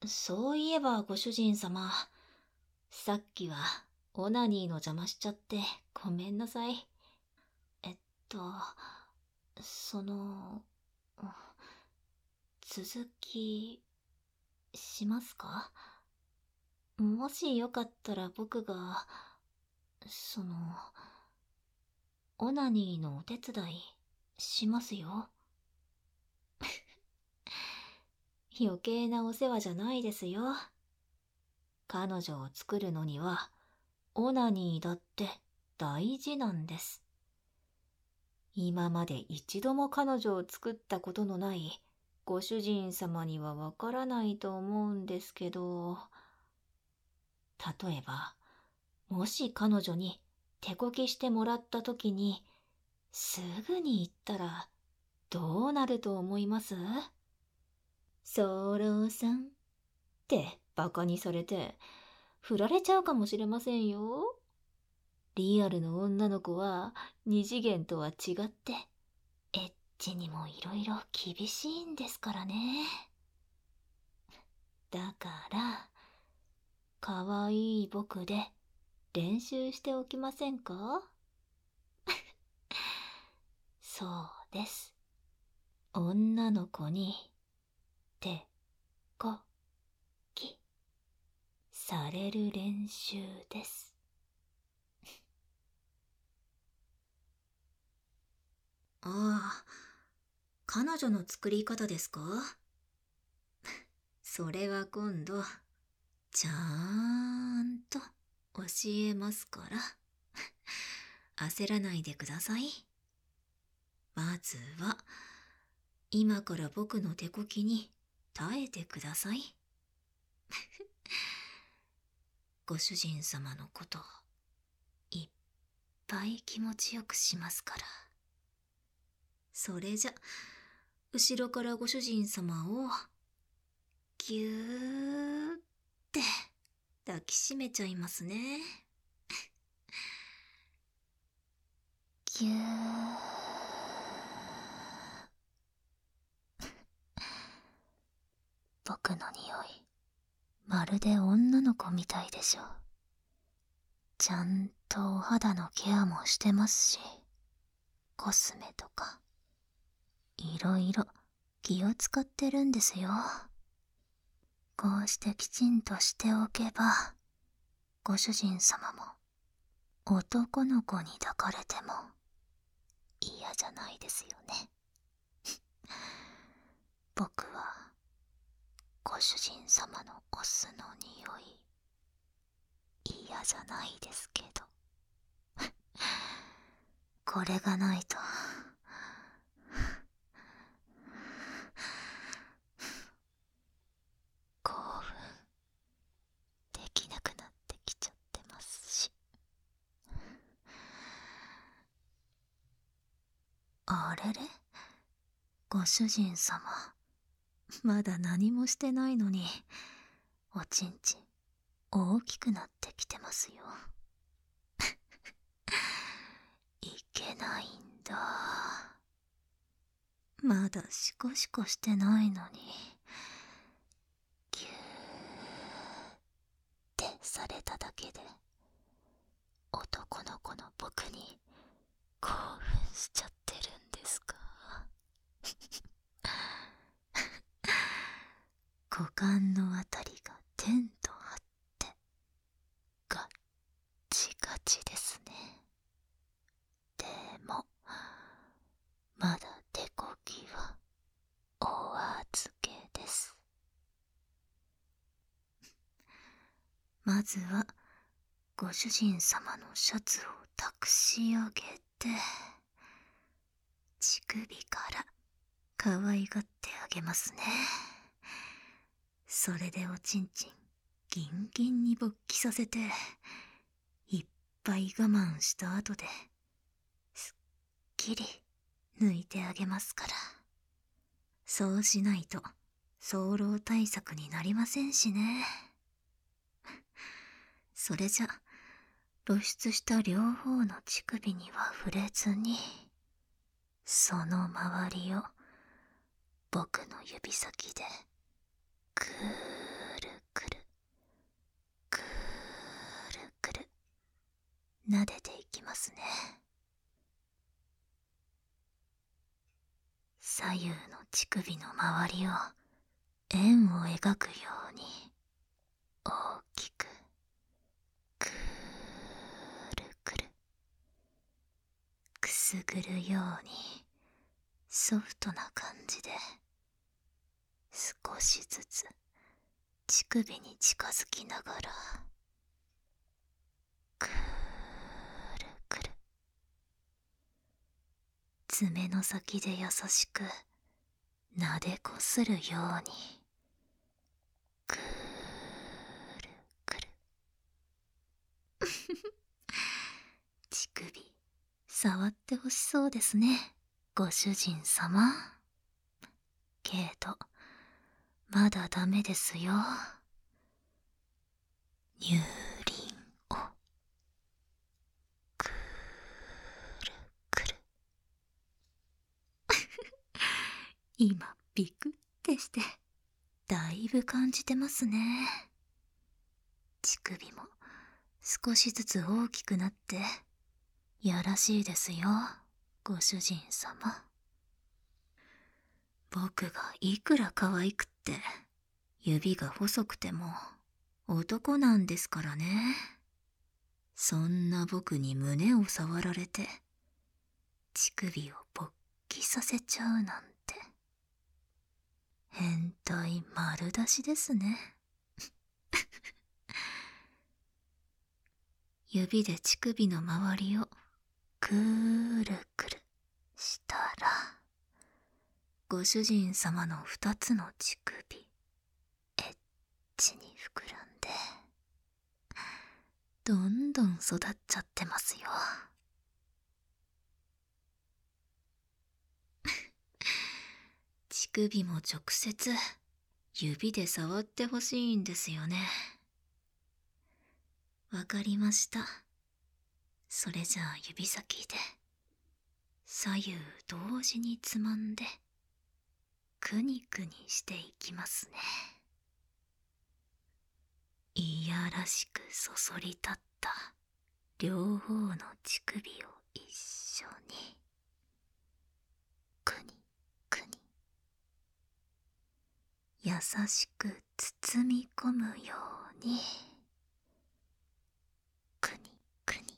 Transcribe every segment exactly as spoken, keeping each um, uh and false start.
そういえばご主人様、さっきはオナニーの邪魔しちゃってごめんなさい。えっと、その、続き、しますか？もしよかったら僕が、その、オナニーのお手伝いしますよ。余計なお世話じゃないですよ。彼女を作るのには、オナニーだって大事なんです。今まで一度も彼女を作ったことのないご主人様にはわからないと思うんですけど、例えば、もし彼女に手こきしてもらった時に、すぐに言ったらどうなると思います？ソロさんってバカにされて、振られちゃうかもしれませんよ。リアルの女の子は二次元とは違って、エッチにもいろいろ厳しいんですからね。だから、かわいい僕で練習しておきませんか？そうです。女の子に手こきされる練習です。ああ、彼女の作り方ですか？それは今度、ちゃーんと教えますから。焦らないでください。まずは、今から僕の手こきに耐えてください。ご主人様のこと、いっぱい気持ちよくしますから。それじゃ、後ろからご主人様を、ぎゅーって抱きしめちゃいますね。ぎゅー。僕の匂い、まるで女の子みたいでしょ。ちゃんとお肌のケアもしてますし、コスメとか、いろいろ気を使ってるんですよ。こうしてきちんとしておけば、ご主人様も男の子に抱かれても嫌じゃないですよね。僕はご主人様のお酢の匂い嫌じゃないですけどこれがないと興奮できなくなってきちゃってますし。あれれ、ご主人様まだ何もしてないのにおちんちん大きくなってきてますよ。いけないんだ。まだシコシコしてないのにギューってされただけで男の子の僕に興奮しちゃってるんですか？股間のあたりがテント張ってガッチガチですね。でもまだ手こきはお預けです。まずはご主人様のシャツを託し上げて乳首から可愛がってあげますね。それでおちんちんギンギンに勃起させていっぱい我慢した後ですっきり抜いてあげますから。そうしないと早漏対策になりませんしね。それじゃ露出した両方の乳首には触れずにその周りを僕の指先でぐー撫でていきますね。左右の乳首の周りを円を描くように大きくくるくるくすぐるようにソフトな感じで少しずつ乳首に近づきながらくるくる爪の先で優しく撫でこするようにくるくる乳首触ってほしそうですね、ご主人様。けどまだダメですよ。乳輪をくるくる今ビクってしてだいぶ感じてますね。乳首も少しずつ大きくなってやらしいですよ、ご主人様。僕がいくら可愛くって指が細くても男なんですからね。そんな僕に胸を触られて乳首を勃起させちゃうなんて変態丸出しですね。指で乳首の周りをくるくるしたら、ご主人様の二つの乳首エッチに膨らんでどんどん育っちゃってますよ。乳首も直接指で触ってほしいんですよね。わかりました。それじゃあ指先で左右同時につまんでくにくにしていきますね。いやらしくそそり立った両方の乳首を一緒にくにくに優しく包み込むようにくにくに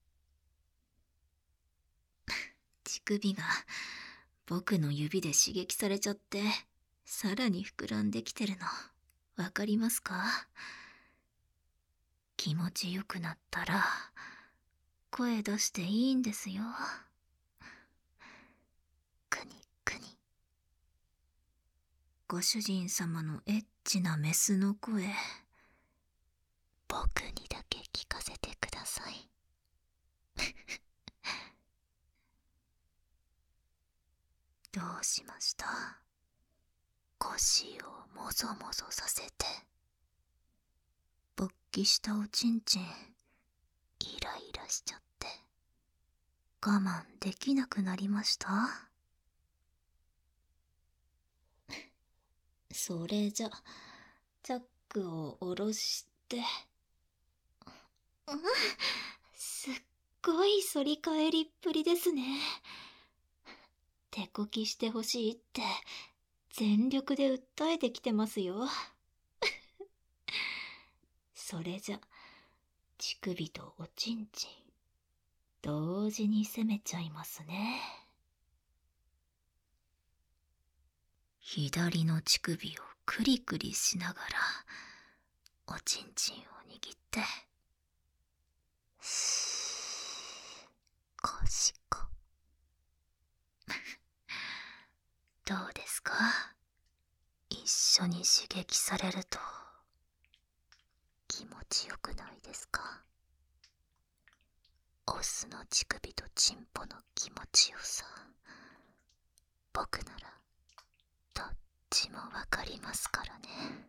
乳首が僕の指で刺激されちゃってさらに膨らんできてるのわかりますか？気持ちよくなったら声出していいんですよ。くにくにご主人様のエッチなメスの声、僕にだけ聞かせてください。どうしました？腰をもぞもぞさせて勃起したおちんちんイライラしちゃって我慢できなくなりました？それじゃチャックを下ろして、うん、すっごい反り返りっぷりですね。手こきしてほしいって全力で訴えてきてますよ。それじゃ乳首とおちんちん同時に攻めちゃいますね。左の乳首をクリクリしながらおちんちんを握ってシーコシコどうですか？一緒に刺激されると気持ちよくないですか？オスの乳首とチンポの気持ちよさ、僕ならどっちもわかりますからね。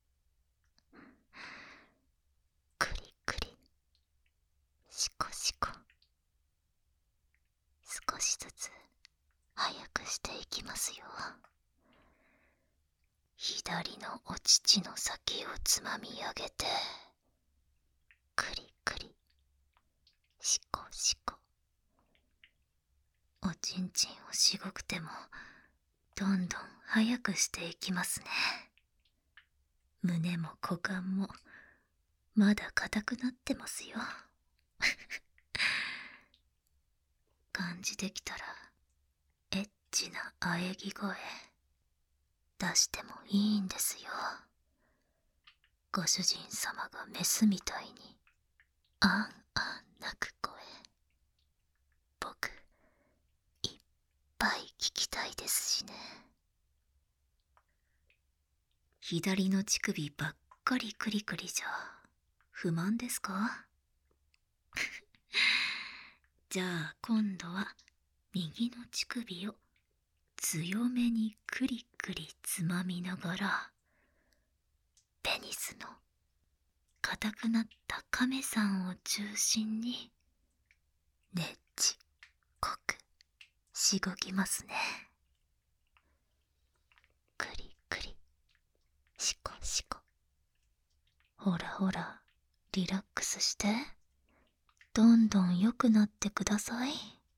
クリクリシコシコ少しずつ早くしていきますよ。左のお乳の先をつまみ上げてクリクリしこしこ。おちんちんをしごくてもどんどん早くしていきますね。胸も股間もまだ硬くなってますよ。感じできたらエッチな喘ぎ声出してもいいんですよ。ご主人様がメスみたいにあんあん鳴く声、僕いっぱい聞きたいですしね。左の乳首ばっかりクリクリじゃ不満ですか？じゃあ今度は右の乳首を強めにクリクリつまみながら、ペニスの硬くなった亀さんを中心にねっちこくしごきますね。クリクリシコシコ。ほらほら、リラックスして、どんどん良くなってください。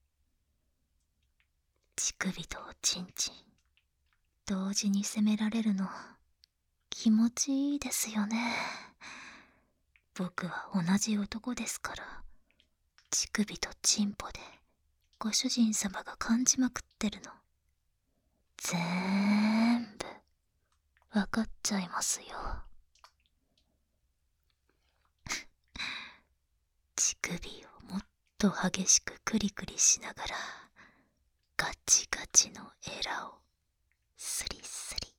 乳首とおちんちん同時に攻められるの気持ちいいですよね。僕は同じ男ですから、乳首とチンポでご主人様が感じまくってるのぜーんぶわかっちゃいますよ。乳首をもっと激しくクリクリしながら、ガチガチのエラをスリスリ。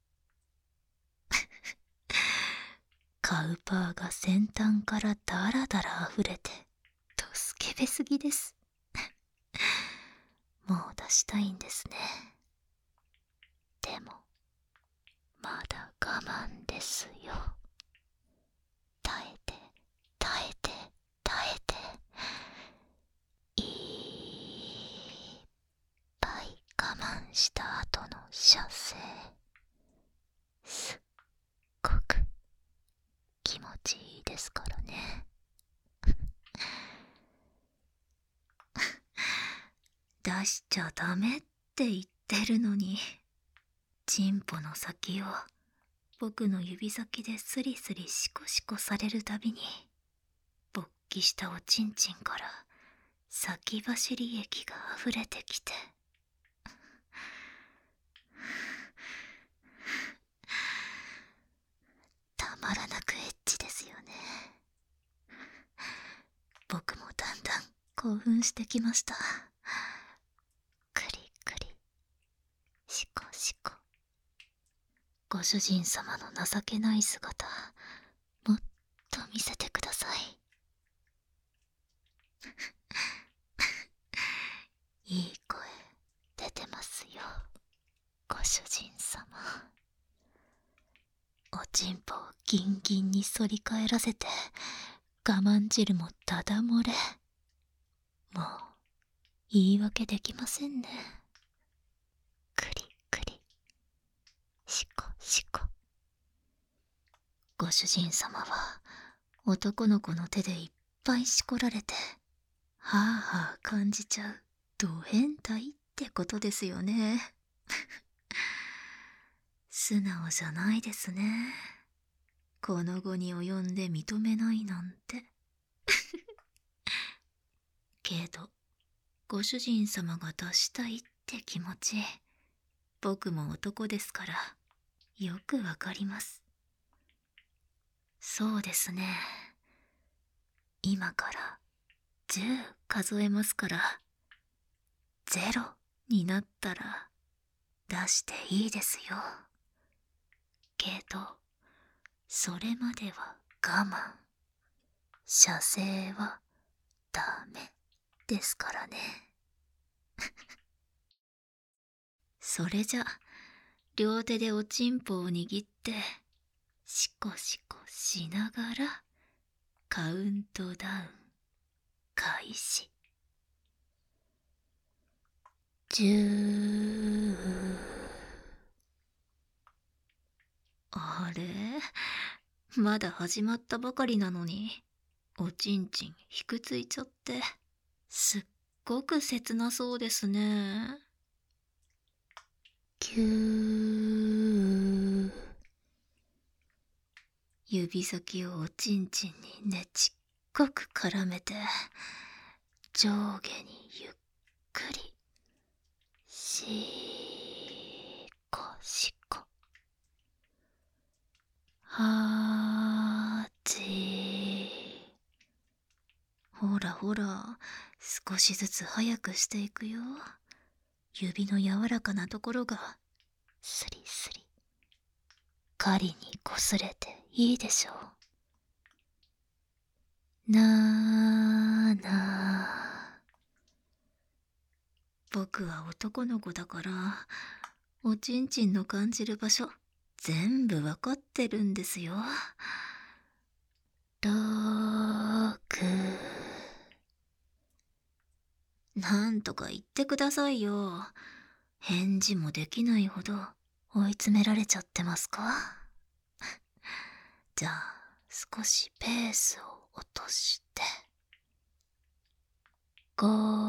カウパーが先端からダラダラ溢れてとスケベすぎです。もう出したいんですね。でもまだ我慢ですよ。耐えて耐えて耐えて、いっぱい我慢した後の射精、すっごく気持ちいいですからね。出しちゃダメって言ってるのに、チンポの先を僕の指先でスリスリシコシコされるたびに、勃起したおちんちんから先走り液が溢れてきて、たまらなくエッチですよね。僕もだんだん興奮してきました。クリクリシコシコ。ご主人様の情けない姿、もっと見せてください。いい声出てますよ、ご主人様。おちんぽをギンギンに反り返らせて、我慢汁もダダ漏れ。もう言い訳できませんね。クリクリシコシコ。ご主人様は男の子の手でいっぱいしこられて、はあはあ感じちゃうド変態ってことですよね。素直じゃないですね。この後に及んで認めないなんて。けどご主人様が出したいって気持ち、僕も男ですからよくわかります。そうですね。今からじゅう数えますから、ゼロになったら出していいですよ。けどそれまでは我慢、射精はダメですからね。それじゃ両手でおちんぽを握ってシコシコしながらカウントダウン開始。じゅう。あれ、まだ始まったばかりなのにおちんちんひくついちゃって、すっごく切なそうですね。ぎゅー。指先をおちんちんにねちっこく絡めて、上下にゆっくり、しーこしこ。はーちー。ほらほら、少しずつ早くしていくよ。指の柔らかなところがスリスリ狩りにこすれていいでしょう。なーなー。僕は男の子だから、おちんちんの感じる場所全部わかってるんですよ。ろく。なんとか言ってくださいよ。返事もできないほど追い詰められちゃってますか？じゃあ少しペースを落として、ご、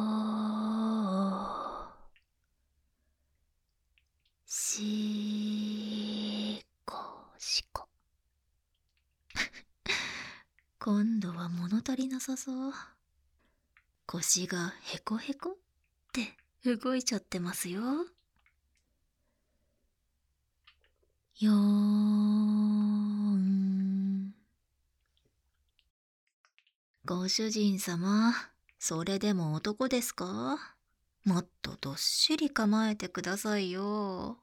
し、こ、しこ。今度は物足りなさそう。腰がヘコヘコって動いちゃってますよ。よーん。ご主人様、それでも男ですか？もっとどっしり構えてくださいよ。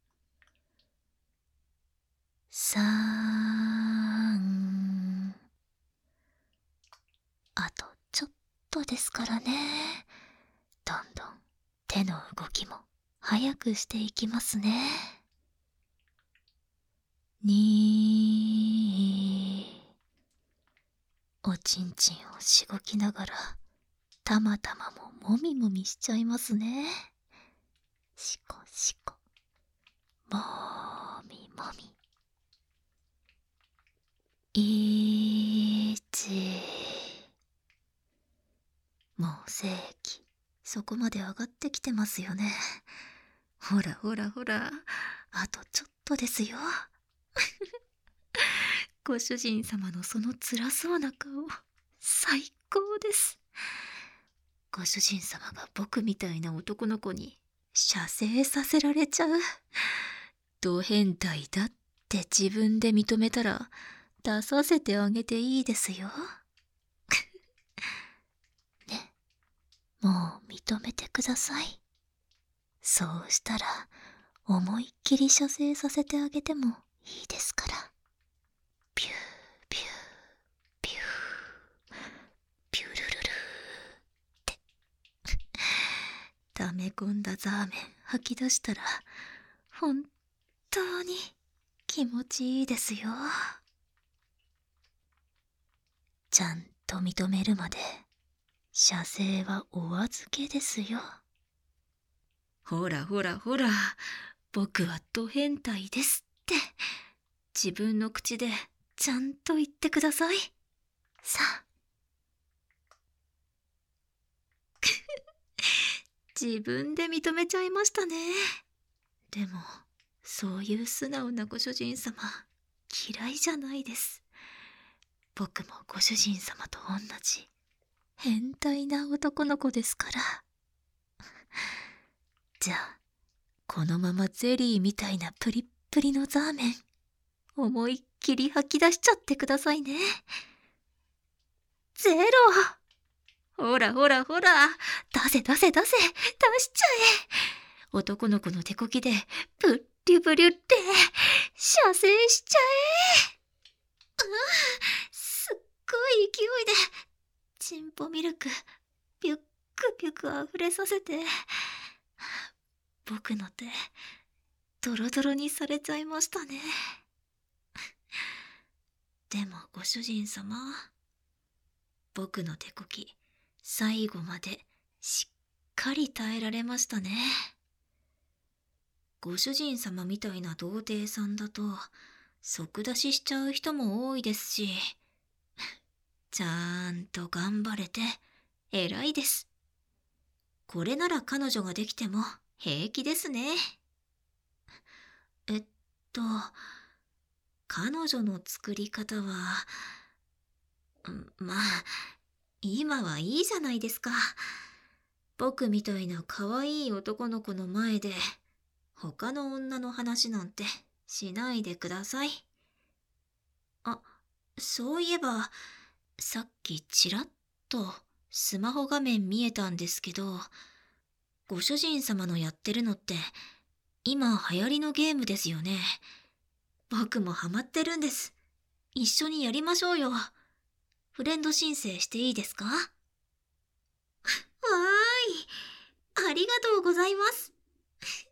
さん。あとちょっとですからね。どんどん手の動きも早くしていきますね。に。おちんちんをしごきながら、たまたまももみもみしちゃいますね。しこしこ、もみもみ。いち。もう正規、そこまで上がってきてますよね。ほらほらほら、あとちょっとですよ。ご主人様のその辛そうな顔、最高です。ご主人様が僕みたいな男の子に射精させられちゃう。ド変態だって自分で認めたら出させてあげていいですよ。ね、もう認めてください。そうしたら思いっきり射精させてあげてもいいですから。ピューピューピューピュルルルーって溜め込んだザーメン吐き出したら本当に気持ちいいですよ。ちゃんと認めるまで射精はお預けですよ。ほらほらほら、僕はド変態ですって自分の口でちゃんと言ってください。さあ。自分で認めちゃいましたね。でもそういう素直なご主人様嫌いじゃないです。僕もご主人様と同じ変態な男の子ですから。じゃあこのままゼリーみたいなプリップリのザーメン思いっきり吐き出しちゃってくださいね。ゼロ。ほらほらほら、出せ出せ出せ、出しちゃえ。男の子の手こきでブッリュブリュって射精しちゃえ。うわ、すっごい勢いでチンポミルクピュックピュックあふれさせて、僕の手ドロドロにされちゃいましたね。でもご主人様、僕の手こき最後までしっかり耐えられましたね。ご主人様みたいな童貞さんだと即出ししちゃう人も多いですし、 ちゃんと頑張れて偉いです。これなら彼女ができても平気ですね。えっと、彼女の作り方は、まあ、今はいいじゃないですか。僕みたいな可愛い男の子の前で、他の女の話なんてしないでください。あ、そういえば、さっきちらっとスマホ画面見えたんですけど、ご主人様のやってるのって今流行りのゲームですよね。僕もハマってるんです。一緒にやりましょうよ。フレンド申請していいですか？わーい。ありがとうございます。